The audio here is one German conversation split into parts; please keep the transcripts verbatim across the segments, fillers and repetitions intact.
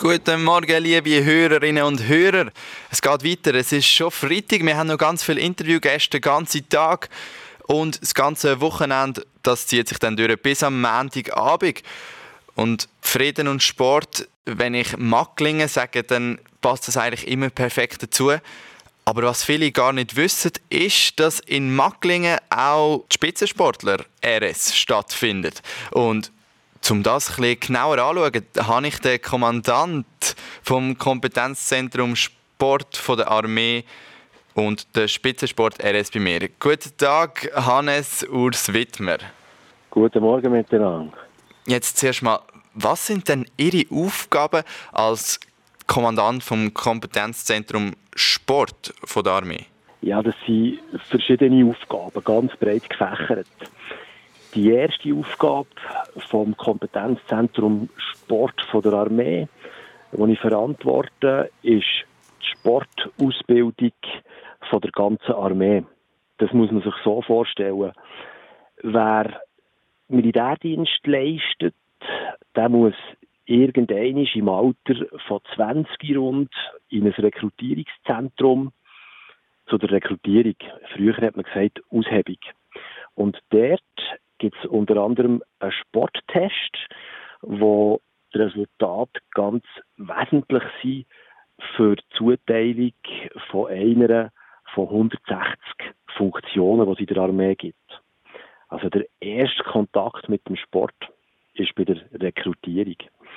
Guten Morgen, liebe Hörerinnen und Hörer. Es geht weiter. Es ist schon Freitag. Wir haben noch ganz viele Interviewgäste den ganzen Tag. Und das ganze Wochenende, das zieht sich dann durch bis am Montagabend. Und Frieden und Sport, wenn ich Macklingen sage, dann passt das eigentlich immer perfekt dazu. Aber was viele gar nicht wissen, ist, dass in Macklingen auch die Spitzensportler-R S stattfindet. Und um das ein bisschen genauer anzuschauen, habe ich den Kommandant vom Kompetenzzentrum Sport von der Armee und der Spitzensport-R S bei mir. Guten Tag, Hannes Urs Wittmer. Guten Morgen miteinander. Jetzt zuerst mal, was sind denn Ihre Aufgaben als Kommandant vom Kompetenzzentrum Sport von der Armee? Ja, das sind verschiedene Aufgaben, ganz breit gefächert. Die erste Aufgabe vom Kompetenzzentrum Sport von der Armee, die ich verantworte, ist die Sportausbildung von der ganzen Armee. Das muss man sich so vorstellen. Wer Militärdienst leistet, der muss irgendwann im Alter von zwanzig rund in ein Rekrutierungszentrum zu der Rekrutierung. Früher hat man gesagt Aushebung. Und dort gibt es unter anderem einen Sporttest, wo die Resultate ganz wesentlich sind für die Zuteilung von einer von hundertsechzig Funktionen, die es in der Armee gibt. Also der erste Kontakt mit dem Sport ist bei der Rekrutierung.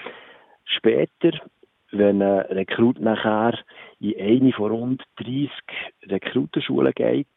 Später, wenn ein Rekrut nachher in eine von rund dreissig Rekrutenschulen geht,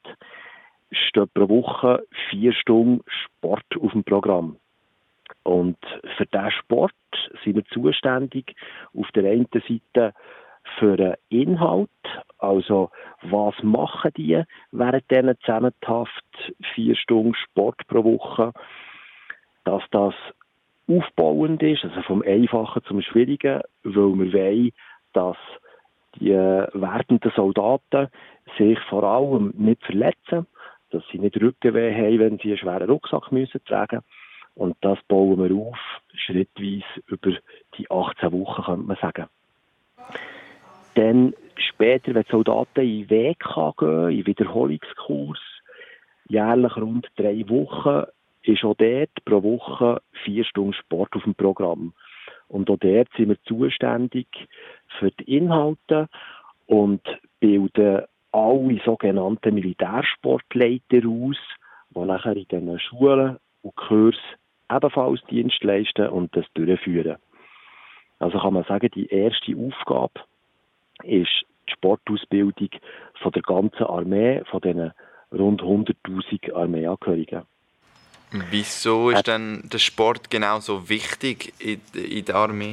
steht pro Woche vier Stunden Sport auf dem Programm. Und für diesen Sport sind wir zuständig auf der einen Seite für den Inhalt, also was machen die während diesen zusammenhaft vier Stunden Sport pro Woche, dass das aufbauend ist, also vom Einfachen zum Schwierigen, weil wir wollen, dass die werdenden Soldaten sich vor allem nicht verletzen, dass sie nicht Rückenweh haben, wenn sie einen schweren Rucksack müssen tragen. Und das bauen wir auf, schrittweise über die achtzehn Wochen, könnte man sagen. Dann später, wenn die Soldaten in W K gehen, in Wiederholungskurs, jährlich rund drei Wochen, ist auch dort pro Woche vier Stunden Sport auf dem Programm. Und auch dort sind wir zuständig für die Inhalte und bilden alle sogenannten Militärsportleiter aus, die nachher in diesen Schulen und Kursen ebenfalls Dienst leisten und das durchführen. Also kann man sagen, die erste Aufgabe ist die Sportausbildung von der ganzen Armee, von diesen rund hunderttausend Armeeangehörigen. Wieso ist denn der Sport genau so wichtig in, in der Armee?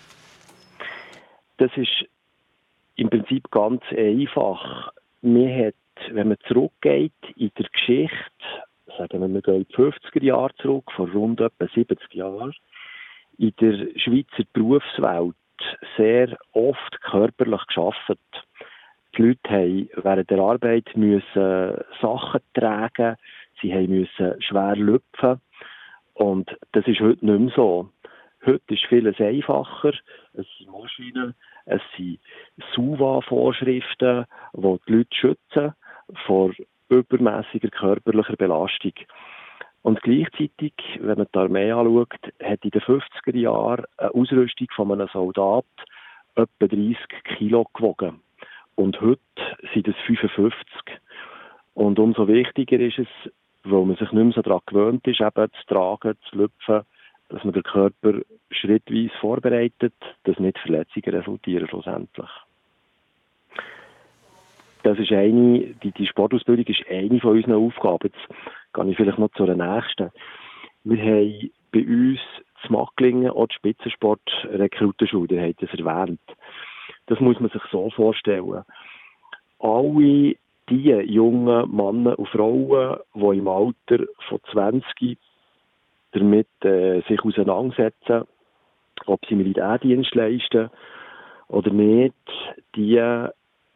Das ist im Prinzip ganz einfach. Man hat, wenn man zurückgeht in der Geschichte, sagen wir, wir gehen in die fünfziger Jahre zurück, vor rund etwa siebzig Jahren, in der Schweizer Berufswelt sehr oft körperlich gearbeitet. Die Leute haben während der Arbeit müssen Sachen tragen, sie haben müssen schwer lüpfen. Und das ist heute nicht mehr so. Heute ist vieles einfacher. Es sind Maschinen, es sind S U V A-Vorschriften, die die Leute schützen vor übermässiger körperlicher Belastung. Und gleichzeitig, wenn man die Armee anschaut, hat in den fünfziger Jahren eine Ausrüstung von einem Soldat etwa dreißig Kilo gewogen. Und heute sind es fünfundfünfzig. Und umso wichtiger ist es, weil man sich nicht mehr so daran gewöhnt ist, eben zu tragen, zu lüpfen, dass man den Körper schrittweise vorbereitet, dass nicht Verletzungen resultieren schlussendlich. Das ist eine, die, die Sportausbildung ist eine von unseren Aufgaben. Jetzt gehe ich vielleicht noch zu der nächsten. Wir haben bei uns zu Macklingen auch die Spitzensport-Rekrutenschule, ihr habt das erwähnt. Das muss man sich so vorstellen. Alle die jungen Männer und Frauen, die im Alter von zwanzig damit äh, sich auseinandersetzen, ob sie Militärdienst leisten oder nicht, die haben,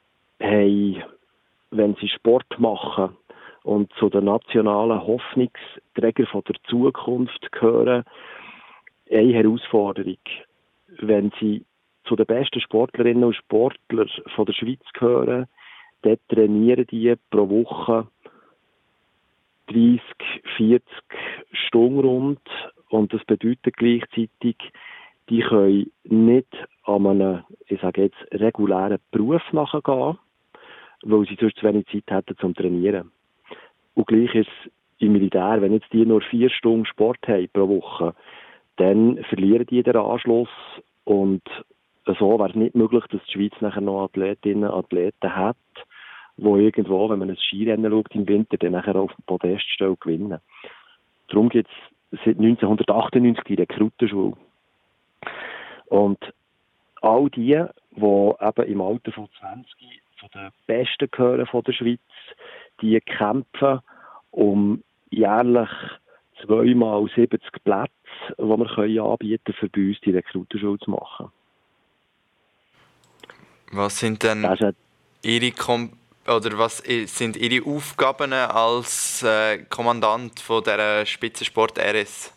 wenn sie Sport machen und zu den nationalen Hoffnungsträgern von der Zukunft gehören, eine Herausforderung. Wenn sie zu den besten Sportlerinnen und Sportlern von der Schweiz gehören. Dort trainieren die pro Woche dreißig, vierzig Stunden rund. Und das bedeutet gleichzeitig, die können nicht an einem, ich sage jetzt, regulären Beruf nachgehen, weil sie sonst zu wenig Zeit hätten zum Trainieren. Und gleich ist es im Militär, wenn jetzt die nur vier Stunden Sport haben pro Woche, dann verlieren die den Anschluss und so wäre es nicht möglich, dass die Schweiz nachher noch Athletinnen und Athleten hat, die irgendwo, wenn man ein Skirennen schaut im Winter, dann nachher auf dem Podest stehen und gewinnen. Darum gibt es seit neunzehnhundertachtundneunzig die Rekrutenschule. Und all die, die eben im Alter von zwanzig zu den Besten gehören von der Schweiz, die kämpfen um jährlich zweimal siebzig Plätze, die wir können anbieten können, für bei uns die Rekrutenschule zu machen. Was sind denn Ihre Kom- oder was sind Ihre Aufgaben als äh, Kommandant von der Spitzensport R S?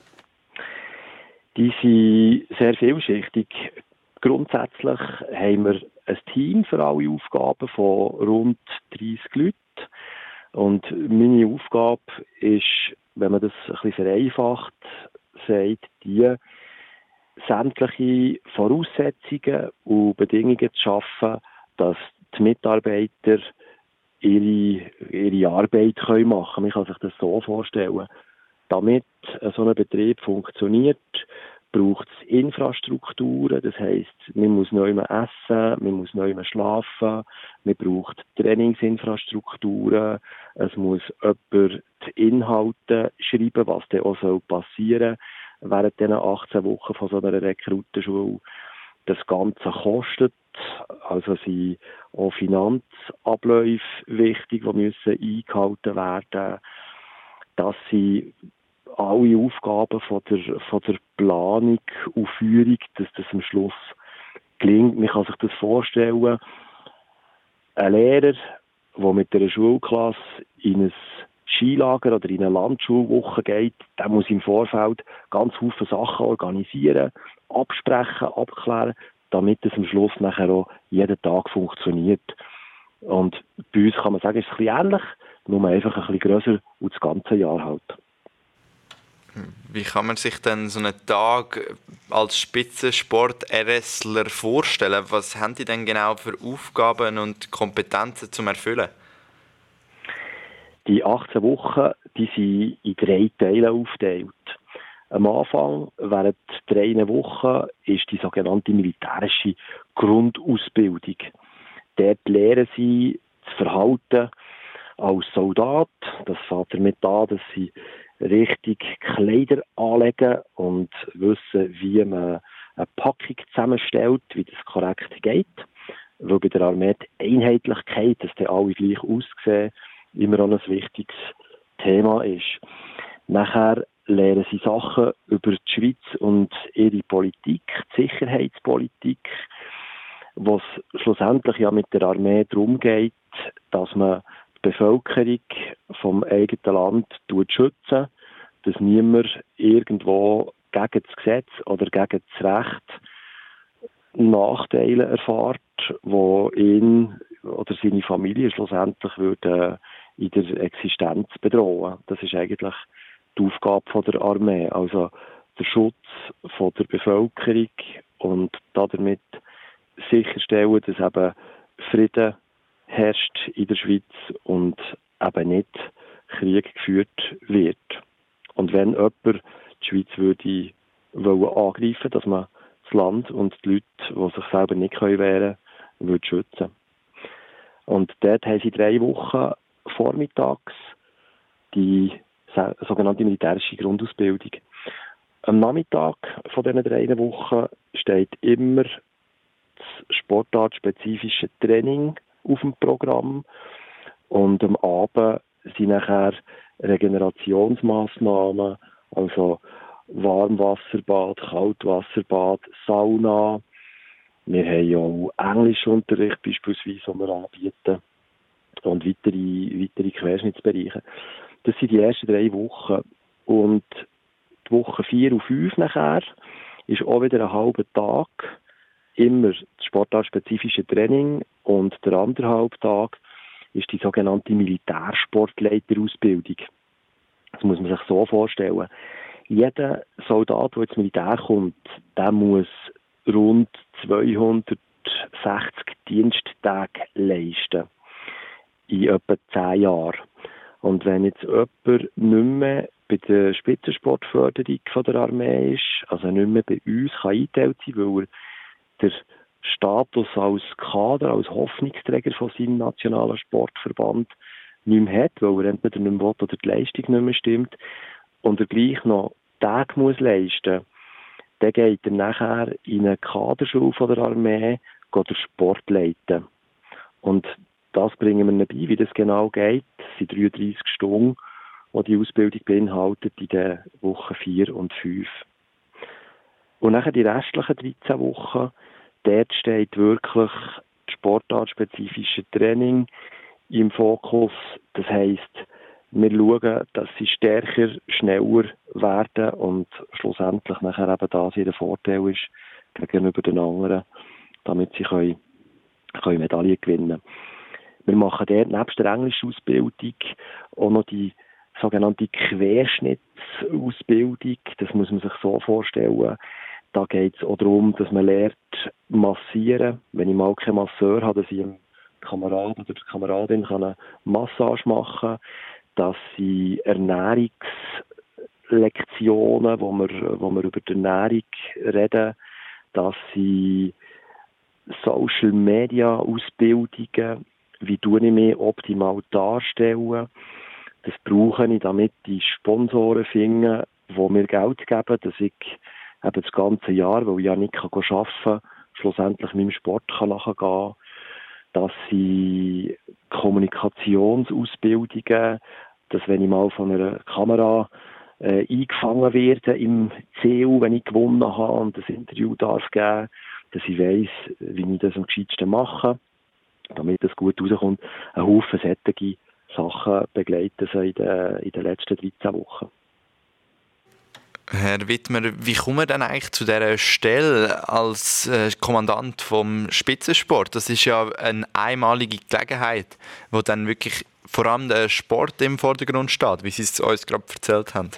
Die sind sehr vielschichtig. Grundsätzlich haben wir ein Team für alle Aufgaben von rund dreißig Leuten. Und meine Aufgabe ist, wenn man das ein bisschen vereinfacht sagt, die sämtliche Voraussetzungen und Bedingungen zu schaffen, dass die Mitarbeiter ihre, ihre Arbeit können machen können. Man kann sich das so vorstellen. Damit so ein Betrieb funktioniert, braucht es Infrastrukturen. Das heisst, man muss neu essen, man muss neu schlafen, man braucht Trainingsinfrastrukturen, es muss jemand die Inhalte schreiben, was dann auch passieren soll während diesen achtzehn Wochen von so einer Rekrutenschule. Das Ganze kostet, also sind auch Finanzabläufe wichtig, die müssen eingehalten werden. Das sind alle Aufgaben von der, von der Planung und Führung, dass das am Schluss gelingt. Man kann sich das vorstellen, ein Lehrer, der mit einer Schulklasse in ein Skilager oder in eine Landschulwoche geht, der muss im Vorfeld ganz viele Sachen organisieren, absprechen, abklären, damit es am Schluss nachher auch jeden Tag funktioniert. Und bei uns kann man sagen, es ist ein bisschen ähnlich, nur einfach ein bisschen grösser und das ganze Jahr halt. Wie kann man sich denn so einen Tag als Spitzensport-RSler vorstellen? Was haben die denn genau für Aufgaben und Kompetenzen zum Erfüllen? Die achtzehn Wochen, die sind in drei Teile aufgeteilt. Am Anfang, während drei Wochen, ist die sogenannte militärische Grundausbildung. Dort lernen sie das Verhalten als Soldat. Das fängt damit an, dass sie richtig Kleider anlegen und wissen, wie man eine Packung zusammenstellt, wie das korrekt geht. Weil bei der Armee die Einheitlichkeit, dass die alle gleich aussehen, immer auch ein wichtiges Thema ist. Nachher lernen sie Sachen über die Schweiz und ihre Politik, die Sicherheitspolitik, was schlussendlich ja mit der Armee darum geht, dass man die Bevölkerung vom eigenen Land schützen, dass niemand irgendwo gegen das Gesetz oder gegen das Recht Nachteile erfährt, die ihn oder seine Familie schlussendlich würden in der Existenz bedrohen. Das ist eigentlich die Aufgabe von der Armee, also der Schutz von der Bevölkerung und damit sicherstellen, dass eben Frieden herrscht in der Schweiz und eben nicht Krieg geführt wird. Und wenn jemand die Schweiz würde wollen angreifen, dass man das Land und die Leute, die sich selber nicht wehren können, würde schützen. Und dort haben sie drei Wochen vormittags die sogenannte militärische Grundausbildung. Am Nachmittag von diesen drei Wochen steht immer das sportartspezifische Training auf dem Programm und am Abend sind nachher Regenerationsmaßnahmen, also Warmwasserbad, Kaltwasserbad, Sauna. Wir haben auch Englischunterricht beispielsweise, den wir anbieten und weitere, weitere Querschnittsbereiche. Das sind die ersten drei Wochen. Und die Woche vier und fünf nachher ist auch wieder ein halber Tag immer das sportartspezifische Training und der anderthalb Tag ist die sogenannte Militärsportleiterausbildung. Das muss man sich so vorstellen. Jeder Soldat, der ins Militär kommt, der muss rund zweihundertsechzig Diensttage leisten. In etwa zehn Jahren. Und wenn jetzt jemand nicht mehr bei der Spitzensportförderung von der Armee ist, also nicht mehr bei uns kann eingeteilt sein, weil er der Status als Kader, als Hoffnungsträger von seinem nationalen Sportverband nicht mehr hat, weil er entweder nicht mehr will oder die Leistung nicht mehr stimmt, und er gleich noch Tage muss leisten, dann geht er nachher in eine Kaderschule von der Armee, geht der Sport leiten. Und das bringen wir ihnen bei, wie das genau geht. Das sind dreiunddreissig Stunden, die die Ausbildung beinhaltet, in den Wochen vier und fünf. Und nachher die restlichen dreizehn Wochen, dort steht wirklich das sportartspezifische Training im Fokus. Das heisst, wir schauen, dass sie stärker, schneller werden und schlussendlich nachher eben das ihr Vorteil ist gegenüber den anderen, damit sie können, können Medaillen gewinnen. Wir machen dort nebst der englischen Ausbildung auch noch die sogenannte Querschnittsausbildung. Das muss man sich so vorstellen. Da geht es auch darum, dass man lernt massieren. Wenn ich mal keinen Masseur habe, dass ich dem Kamerad oder der Kameradin eine Massage machen kann, dass sie Ernährungslektionen, wo wir, wo wir über die Ernährung reden, dass sie Social Media Ausbildungen, wie tue ich mich optimal darstellen. Das brauche ich, damit die Sponsoren finden, die mir Geld geben, dass ich eben das ganze Jahr, weil ich ja nicht arbeiten kann, schlussendlich meinem Sport nachgehen kann. Dass sie Kommunikationsausbildungen, dass wenn ich mal von einer Kamera äh, eingefangen werde im C U, wenn ich gewonnen habe und das Interview darf geben, dass ich weiss, wie ich das am gescheitsten mache, damit das gut rauskommt. Ein Haufen solche Sachen begleiten sie in den, in den letzten dreizehn Wochen. Herr Wittmer, wie kommen wir denn eigentlich zu dieser Stelle als äh, Kommandant vom Spitzensport? Das ist ja eine einmalige Gelegenheit, wo dann wirklich vor allem der Sport im Vordergrund steht, wie Sie es uns gerade erzählt haben.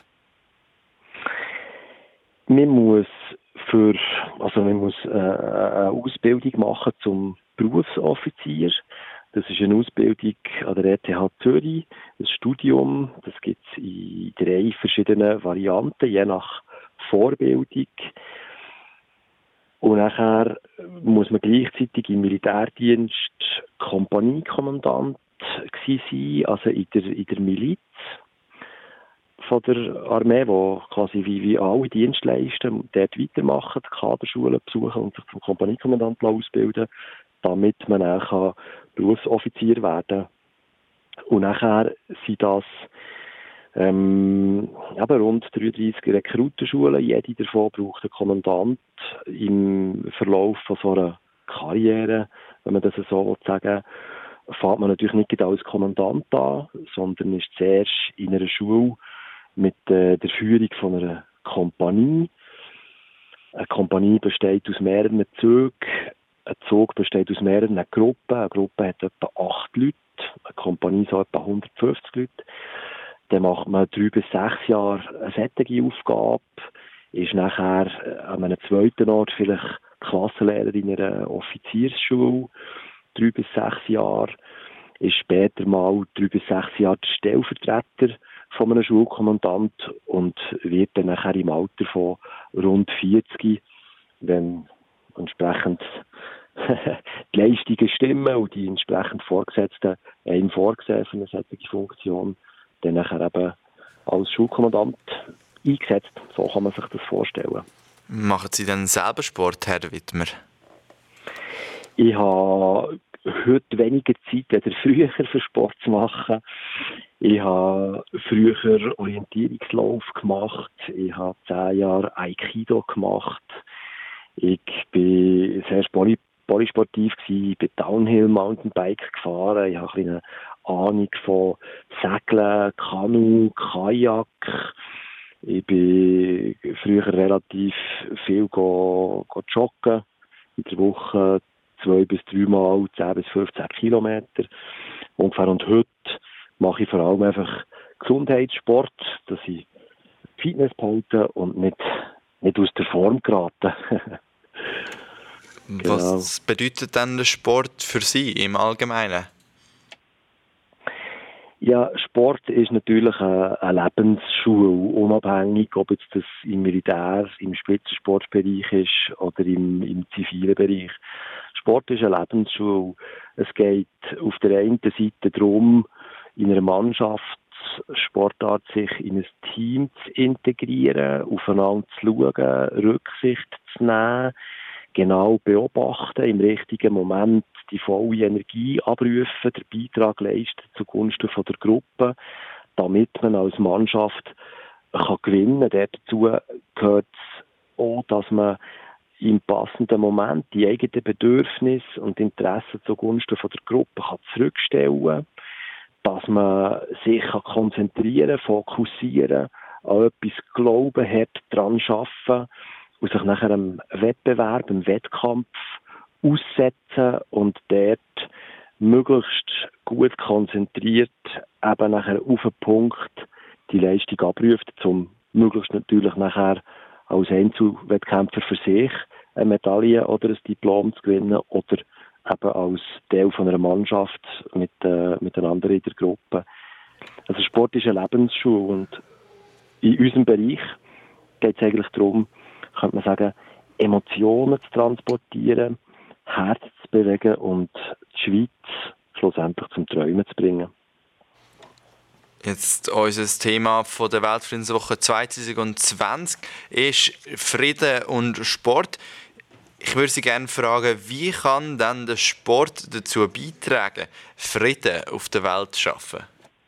Man muss für, also man muss äh, eine Ausbildung machen zum Berufsoffizier. Das ist eine Ausbildung an der E T H Zürich, ein Studium. Das gibt es in drei verschiedenen Varianten, je nach Vorbildung. Und nachher muss man gleichzeitig im Militärdienst Kompaniekommandant gewesen sein, also in der, in der Miliz von der Armee, wo quasi wie, wie alle Dienstleister dort weitermachen, die Kaderschulen besuchen und sich zum Kompaniekommandant ausbilden, damit man dann Berufsoffizier werden kann. Und nachher sind das ähm, eben rund dreiunddreissig Rekrutenschulen. Jede davon braucht einen Kommandant im Verlauf von so einer Karriere, wenn man das so sagen will, fängt man natürlich nicht als Kommandant an, sondern ist zuerst in einer Schule mit äh, der Führung von einer Kompanie. Eine Kompanie besteht aus mehreren Zügen. Ein Zug besteht aus mehreren Gruppen. Eine Gruppe hat etwa acht Leute, eine Kompanie so etwa hundertfünfzig Leute. Dann macht man drei bis sechs Jahre eine solche Aufgabe, ist nachher an einem zweiten Ort vielleicht Klassenlehrer in einer Offiziersschule, drei bis sechs Jahre, ist später mal drei bis sechs Jahre der Stellvertreter von einem Schulkommandant und wird dann nachher im Alter von rund vierzig, wenn entsprechend die Leistungen stimmen und die entsprechend Vorgesetzten einem vorgesehen für eine solche Funktion, dann nachher eben als Schulkommandant eingesetzt. So kann man sich das vorstellen. Machen Sie denn selber Sport, Herr Wittmer? Ich habe heute weniger Zeit, als früher für Sport zu machen. Ich habe früher Orientierungslauf gemacht. Ich habe zehn Jahre Aikido gemacht. Ich war sehr poly- polysportiv gewesen. Ich bin Downhill Mountainbike gefahren. Ich habe eine Ahnung von Segeln, Kanu, Kajak. Ich bin früher relativ viel go, go joggen in der Woche zwei bis dreimal zehn bis fünfzehn Kilometer ungefähr. Und heute mache ich vor allem einfach Gesundheitssport, dass ich Fitness behalte und nicht, nicht aus der Form geraten. Genau. Was bedeutet denn der Sport für Sie im Allgemeinen? Ja, Sport ist natürlich eine, eine Lebensschule, unabhängig, ob jetzt das im Militär, im Spitzensportbereich ist oder im, im zivilen Bereich. Sport ist eine Lebensschule. Es geht auf der einen Seite darum, in einer Mannschaftssportart sich in ein Team zu integrieren, aufeinander zu schauen, Rücksicht zu nehmen, genau beobachten, im richtigen Moment die volle Energie abrufen, den Beitrag leisten zugunsten von der Gruppe, damit man als Mannschaft kann gewinnen kann. Dazu gehört es auch, dass man im passenden Moment die eigenen Bedürfnisse und Interessen zugunsten von der Gruppe kann zurückstellen kann, dass man sich kann konzentrieren, fokussieren, an etwas glauben, hart daran arbeiten und sich nachher einem Wettbewerb, einem Wettkampf aussetzen und dort möglichst gut konzentriert eben nachher auf einen Punkt die Leistung abruft, um möglichst natürlich nachher als Einzelwettkämpfer für sich eine Medaille oder ein Diplom zu gewinnen oder eben als Teil von einer Mannschaft mit, äh, mit den anderen in der Gruppe. Also Sport ist eine Lebensschule und in unserem Bereich geht es eigentlich darum, könnte man sagen, Emotionen zu transportieren, Herz zu bewegen und die Schweiz schlussendlich zum Träumen zu bringen. Jetzt unser Thema von der Weltfriedenswoche zwanzig zwanzig ist Frieden und Sport. Ich würde Sie gerne fragen, wie kann denn der Sport dazu beitragen, Frieden auf der Welt zu schaffen?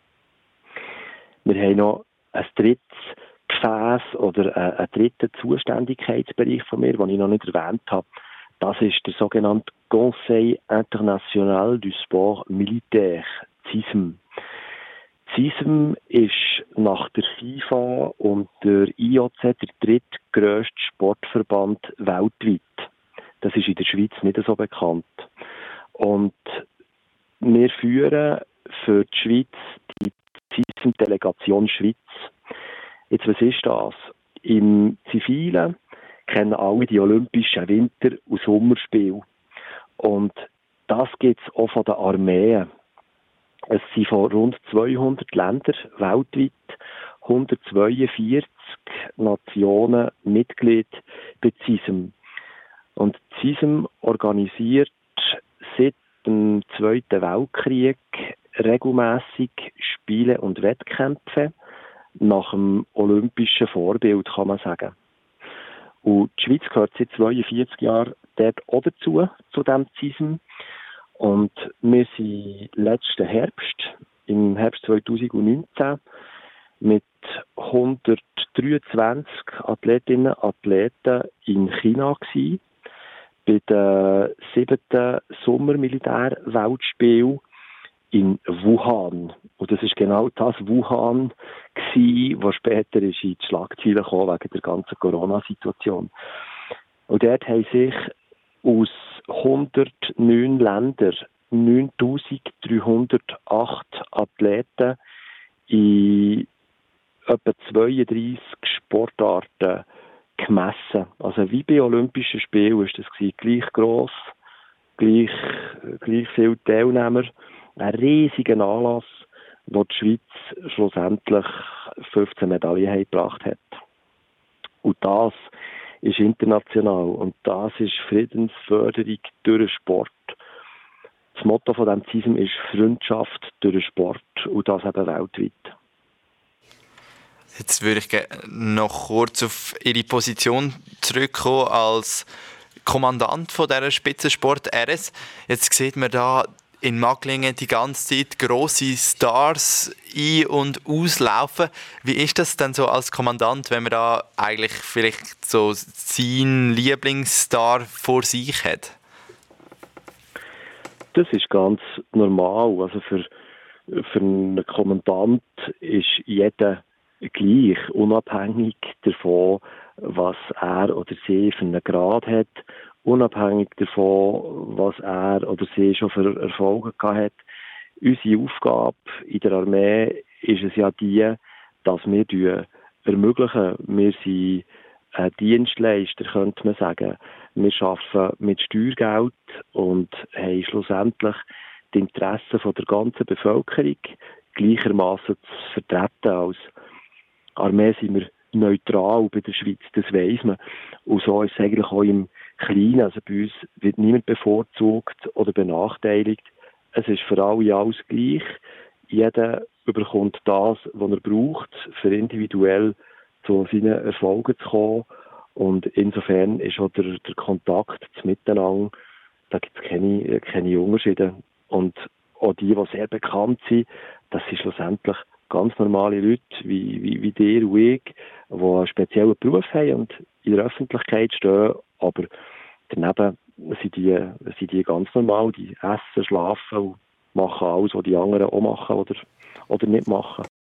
Wir haben noch ein drittes Gefäß oder einen dritten Zuständigkeitsbereich von mir, den ich noch nicht erwähnt habe. Das ist der sogenannte Conseil International du Sport Militaire, C I S M. C I S M ist nach der FIFA und der I O C der drittgrösste Sportverband weltweit. Das ist in der Schweiz nicht so bekannt. Und wir führen für die Schweiz die C I S M-Delegation Schweiz. Jetzt, was ist das? Im Zivilen kennen alle die Olympischen Winter- und Sommerspiele. Und das gibt es auch von den Armeen. Es sind von rund zweihundert Ländern weltweit hundertzweiundvierzig Nationen Mitglied bei C I S M. Und C I S M organisiert seit dem Zweiten Weltkrieg regelmässig Spiele und Wettkämpfe nach dem olympischen Vorbild, kann man sagen. Und die Schweiz gehört seit zweiundvierzig Jahren dort auch dazu, zu diesem C I S M. Und wir sind letzten Herbst, im Herbst zweitausendneunzehn, mit hundertdreiundzwanzig Athletinnen und Athleten in China gewesen, bei den siebten Sommermilitär-Weltspielen in Wuhan. Und das ist genau das Wuhan gewesen, was später ist in die Schlagzeilen kam wegen der ganzen Corona-Situation. Und dort haben sich aus hundertneun Ländern neuntausenddreihundertacht Athleten in etwa zweiunddreissig Sportarten gemessen. Also wie bei Olympischen Spielen war das gewesen. Gleich gross, gleich, gleich viele Teilnehmer. Ein riesiger Anlass, wo die Schweiz schlussendlich fünfzehn Medaillen gebracht hat. Und das ist international und das ist Friedensförderung durch den Sport. Das Motto von diesem C I S M ist Freundschaft durch den Sport und das eben weltweit. Jetzt würde ich gerne noch kurz auf Ihre Position zurückkommen als Kommandant von dieser Spitzensport R S. Jetzt sieht man da in Magglingen die ganze Zeit grosse Stars ein- und auslaufen. Wie ist das denn so als Kommandant, wenn man da eigentlich vielleicht so seinen Lieblingsstar vor sich hat? Das ist ganz normal. Also für, für einen Kommandant ist jeder gleich, unabhängig davon, was er oder sie für einen Grad hat, unabhängig davon, was er oder sie schon für Erfolge gehabt hat. Unsere Aufgabe in der Armee ist es ja die, dass wir ermöglichen, wir sind ein Dienstleister, könnte man sagen. Wir arbeiten mit Steuergeld und haben schlussendlich die Interessen von der ganzen Bevölkerung gleichermaßen zu vertreten. Als Armee sind wir neutral bei der Schweiz, das weiss man. Und so ist es eigentlich auch im Kleinen. Also bei uns wird niemand bevorzugt oder benachteiligt. Es ist für alle alles gleich. Jeder bekommt das, was er braucht, für individuell zu seinen Erfolgen zu kommen. Und insofern ist auch der, der Kontakt, das Miteinander, da gibt es keine, keine Unterschiede. Und auch die, die sehr bekannt sind, das sind schlussendlich ganz normale Leute, wie, wie, wie dir und ich, die einen speziellen Beruf haben und in der Öffentlichkeit stehen, aber daneben sind die, sind die ganz normal, die essen, schlafen und machen alles, was die anderen auch machen oder, oder nicht machen.